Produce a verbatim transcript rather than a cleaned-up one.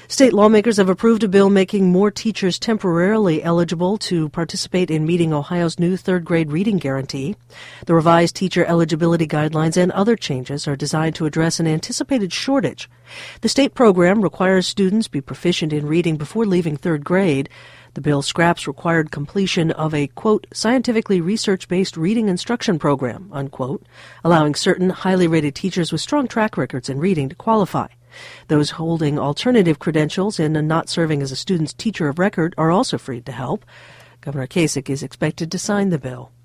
State lawmakers have approved a bill making more teachers temporarily eligible to participate in meeting Ohio's new third-grade reading guarantee. The revised teacher eligibility guidelines and other changes are designed to address an anticipated shortage. The state program requires students be proficient in reading before leaving third grade. The bill scraps required completion of a, quote, scientifically research-based reading instruction program, unquote, allowing certain highly rated teachers with strong track records in reading to qualify. Those holding alternative credentials and not serving as a student's teacher of record are also free to help. Governor Kasich is expected to sign the bill.